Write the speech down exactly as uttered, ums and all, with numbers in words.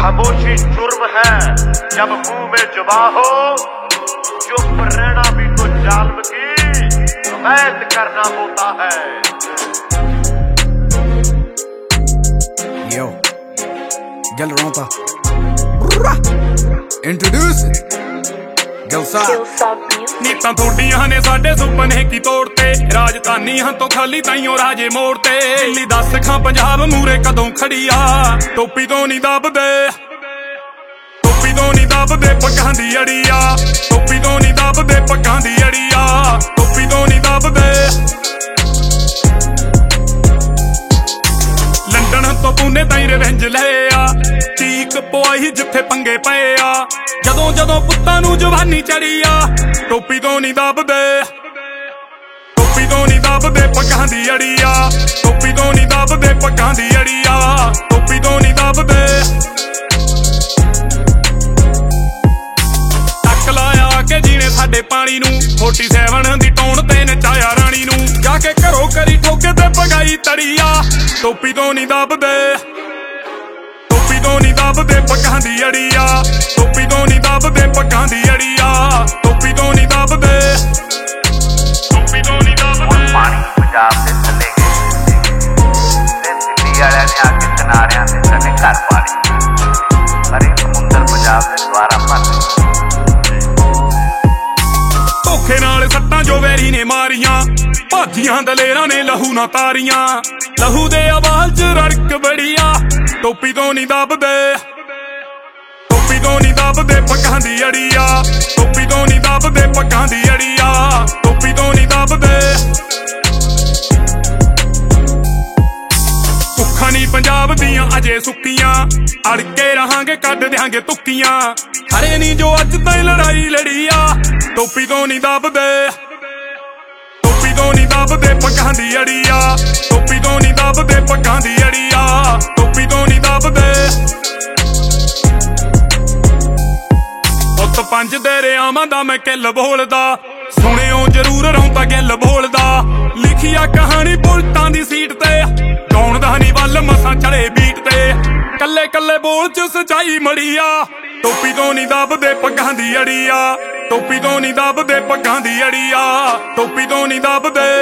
खामोशी जुर्म है जब मुंह में जुबा हो, चुप रहना भी तो जालिम की अवैध करना होता है। Yo, Gel Ronta. Introduce it. ਨੀਤਾਂ ਥੋਡੀਆਂ ਨੇ ਸਾਡੇ ਸੁਪਨੇ ਕੀ ਤੋੜਤੇ, ਰਾਜਧਾਨੀਆਂ ਤੋਂ ਖਾਲੀ ਤਾਈਓ ਰਾਜੇ ਮੋੜਤੇ। ਦਿੱਲੀ ਦੱਸ ਖਾਂ ਪੰਜਾਬ ਮੂਰੇ ਕਦੋਂ ਖੜੀ ਆ, ਟੋਪੀ ਤੋਂ ਨਹੀਂ ਦੱਬਦੇ, ਟੋਪੀ ਤੋਂ ਨਹੀਂ ਦੱਬਦੇ ਪੱਗਾਂ ਦੀ ਅੜੀ ਆ, ਟੋਪੀ ਤੋਂ ਨਹੀਂ ਦੱਬਦੇ ਪੱਗਾਂ ਦੀ ਅੜੀ ਆ, ਟੋਪੀ ਤੋਂ ਨਹੀਂ ਦੱਬਦੇ। ਲੰਡਨ ਤੋਂ ਪੂਨੇ ਤਾਈਂ ਰਿਵੈਂਜ ਲਏ ਆ, ਚੀਕ ਪਵਾਈ ਜਿੱਥੇ ਪੰਗੇ ਪਏ ਆ, ਜਦੋਂ ਜਦੋਂ ਪੁੱਤਾਂ ਨੂੰ ਜਵਾਨੀ ਚੜੀ ਆ, ਟੋਪੀ ਤੋਂ ਨਹੀਂ ਦੱਬਦੇ, ਟੋਪੀ ਤੋਂ ਨਹੀਂ ਦੱਬਦੇ ਪੱਗਾਂ ਦੀ ਅੜੀ ਆ, ਟੋਪੀ ਤੋਂ ਨਹੀਂ ਦੱਬਦੇ ਪੱਗਾਂ ਦੀ ਅੜੀ ਆ, ਟੋਪੀ ਤੋਂ ਨਹੀਂ ਦੱਬਦੇ। ਟੱਕ ਲਾਇਆ ਕੇ ਜੀਣੇ ਸਾਡੇ ਪਾਣੀ ਨੂੰ, ਸੈਂਤਾਲੀ ਦੀ ਟੌਣ ਤੇ ਨਚਾਇਆ ਰਾਣੀ ਨੂੰ, ਜਾ ਕੇ ਘਰੋਂ ਕਰੀ ਠੋਕੇ ਤੇ ਪਗਾਈ ਤੜੀ ਆ, ਟੋਪੀ ਤੋਂ ਨਹੀਂ ਦੱਬਦੇ, ਟੋਪੀ ਤੋਂ ਨਹੀਂ ਦੱਬਦੇ ਪੱਗਾਂ ਦੀ ਅੜੀ ਆ, ਟੋਪੀ ਤੋਂ ਨਹੀਂ ਦੱਬਦੇ ਪੱਗਾਂ ਦੀ ਅੜੀ ਆ, ਟੋਪੀ ਤੋਂ ਨਹੀਂ ਦੱਬਦੇ, ਟੋਪੀ ਤੋਂ ਨਹੀਂ ਦੱਬਦੇ। ਪਾਣੀ ਪੰਜਾਬ ਦੇ ਥੱਲੇ ਗਏ ਤੇ ਦਿੱਲੀ ਵਾਲਿਆਂ ਨੇ ਆ ਕੇ ਕਿਨਾਰਿਆਂ ਤੇ ਸਾਡੇ ਘਰ ਪਾ ਲਏ, ਹਰੇ ਸਮੁੰਦਰ ਪੰਜਾਬ ਦੇ ਦੁਆਰਾ ਭਰ ਧੋਖੇ ਨਾਲ ਸੱਟਾਂ ਜੋ ਵੈਰੀ ਨੇ ਮਾਰੀਆਂ, ਭਾਜੀਆਂ ਦਲੇਰਾਂ ਨੇ ਲਹੂ ਨਾ ਤਾਰੀਆਂ, ਲਹੂ ਦੇ ਆਵਾਜ਼ ਰੜਕ ਬੜੀ ਆ, ਟੋਪੀ ਤੋਂ ਨਹੀਂ ਦੱਬਦੇ, ਟੋਪੀ ਤੋਂ ਨਹੀਂ ਦੱਬਦੇ ਪੱਗਾਂ ਦੀ ਅੜੀ ਆ, ਟੋਪੀ ਤੋਂ ਨਹੀਂ ਦੱਬਦੇ ਪੱਗਾਂ ਦੀ ਅੜੀ ਆ, ਟੋਪੀ ਤੋਂ ਨਹੀਂ ਦੱਬਦੇ। ਭੁੱਖਾਂ ਨਹੀਂ ਪੰਜਾਬ ਦੀਆਂ ਅਜੇ ਸੁੱਕੀਆਂ, ਅੜ ਕੇ ਰਹਾਂਗੇ ਕੱਢ ਦਿਆਂਗੇ ਤੁੱਕੀਆਂ, ਹਰੇ ਨਹੀਂ ਜੋ ਅੱਜ ਤਾਈਂ ਲੜਾਈ ਲੜੀ ਆ, ਟੋਪੀ ਤੋਂ ਨਹੀਂ ਦੱਬਦੇ, ਟੋਪੀ ਤੋਂ ਨਹੀਂ ਦੱਬਦੇ ਪੱਗਾਂ ਦੀ ਅੜੀ ਆ, ਟੋਪੀ ਤੋਂ ਨਹੀਂ ਦੱਬਦੇ ਪੱਗਾਂ ਦੀ ਅੜੀ ਆ, ਟੋਪੀ ਤੋਂ ਨਹੀਂ ਦੱਬਦੇ। ਪੁੱਤ ਪੰਜ ਦਰਿਆਵਾਂ ਦਾ ਮੈਂ ਕਿੱਲ ਬੋਲਦਾ, ਸੁਣਿਓ ਜ਼ਰੂਰ ਰੌਂਤਾ ਗਿੱਲ ਬੋਲਦਾ, ਲਿਖਿਆ ਕਹਾਣੀ ਬੁਲਟਾਂ ਦੀ ਸੀਟ ਤੇ, ਗਾਉਣ ਦਾ ਨਹੀਂ ਵੱਲ ਮਸਾਂ ਚੜੇ ਬੀਟ ਤੇ, ਕੱਲੇ ਕੱਲੇ ਬੋਲ ਚ ਸਚਾਈ ਮੜੀ ਆ, ਟੋਪੀ ਤੋਂ ਨਹੀਂ ਦੱਬਦੇ ਪੱਗਾਂ ਦੀ ਅੜੀ ਆ, ਟੋਪੀ ਤੋਂ ਨਹੀਂ ਦੱਬਦੇ ਪੱਗਾਂ ਦੀ ਅੜੀ ਆ, ਟੋਪੀ ਤੋਂ ਨਹੀਂ ਦੱਬਦੇ।